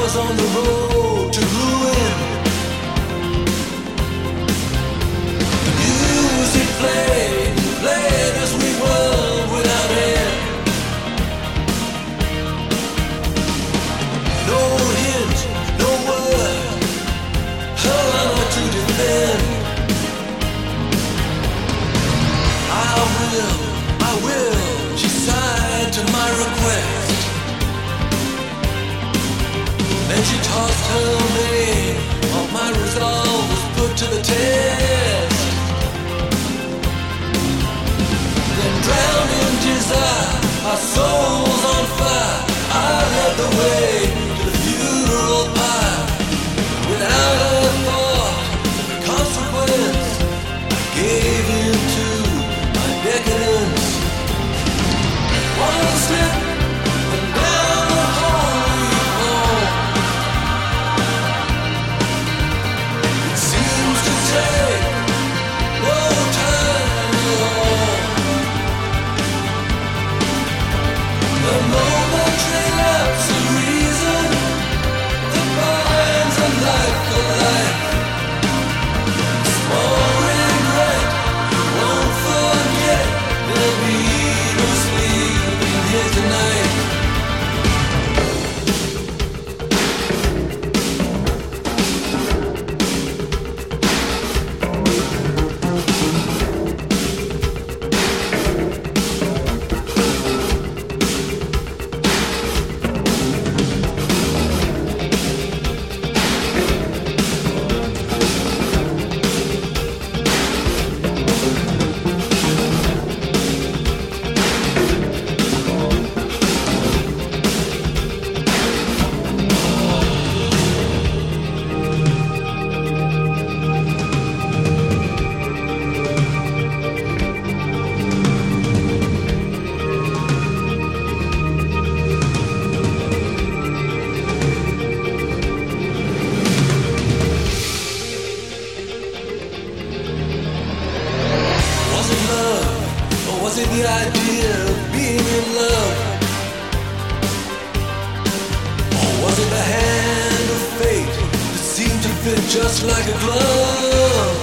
was on the road to ruin. The music played as we were without end. No hint, no word, her honor to defend. I will, she sighed to my request. Then she tossed her name, all my resolve was put to the test. Then drowned in desire, our souls on fire, I led the way to the funeral pyre. Without a thought, the consequence, I gave in to my decadence. One slip and down the hall we fall. It seems to take no time at all. The momentary lapse of reason that binds a life for life. Small regret, you won't forget. There'll be no sleeping here tonight. Was it the idea of being in love? Or was it the hand of fate that seemed to fit just like a glove?